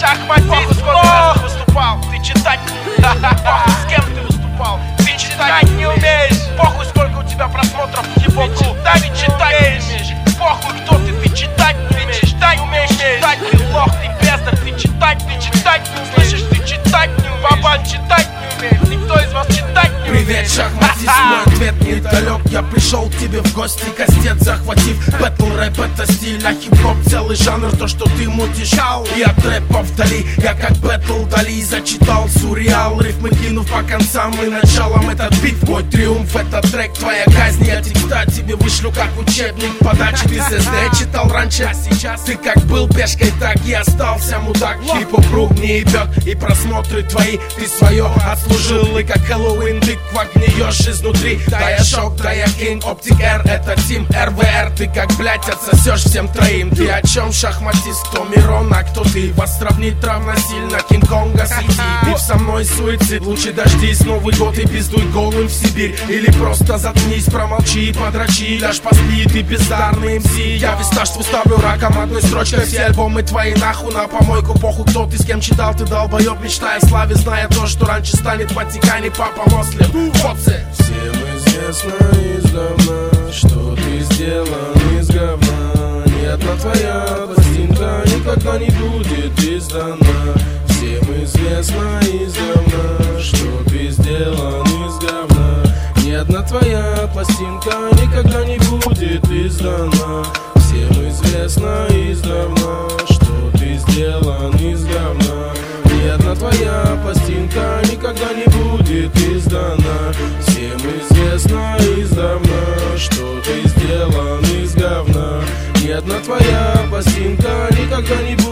Шахматист, сколько раз ты выступал, ты читать не умеешь. Похуй, с кем ты выступал, ты читать не умеешь. Похуй, сколько у тебя просмотров в ебоку, ты читать не умеешь. Похуй, кто ты читать не умеешь. Читать не умеешь, читать, ты лох, ты бездарь. Ты читать не умеешь, слышишь, ты читать не умеешь. Бабан читать не умеет, никто из вас читать не умеет. Привет, шахматист, мой ответ недалек. Я пришел к тебе в гости, кастет захватив. Бэтл рэп это стиль, а хип-хоп целый жанр. То, что ты мутишь, и от рэпа вдали. Я как бэтл Дали зачитал сурреал. Рифмы кинув по концам и началом. Этот бит мой триумф, этот трек твоя казнь. Я текста тебе вышлю как учебник подачи. Ты ССД читал раньше, а сейчас ты как был пешкой, так и остался мудак. Хип-хоп рук не ебет, и просмотры твои ты свое отслужил. И как Хэллоуин тыква гниешь изнутри. Да я шок, да я кинг, Оптик Р, это Тим РВР. Ты как, блять, отсосешь всем троим. Ты о чем, шахматист? Кто Мирон, а кто ты? Вас сравнить равносильно Кинг-Конга с Изи. Биф со мной суицид, лучше дождись Новый год и пиздуй голым в Сибирь. Или просто заткнись, промолчи, подрочи, ляжь поспи, ты бездарный МС. Я вистажству ставлю раком одной строчкой. Все альбомы твои нахуй на помойку. Похуй, кто ты, с кем читал, ты долбоеб, мечтая о славе, зная то, что раньше станет Ватикане, папа Мослем. Всем известно издавна, что ты сделан из говна. Ни одна твоя пластинка никогда не будет издана. Всем известно издавна, что ты сделан из говна. Ни одна твоя пластинка никогда не будет издана. Всем известно издавна, что ты сделан из говна. Ни одна твоя пластинка никогда не будет издана. Всем известно издавна, что ты сделан из говна. Ни одна твоя пластинка никогда не будет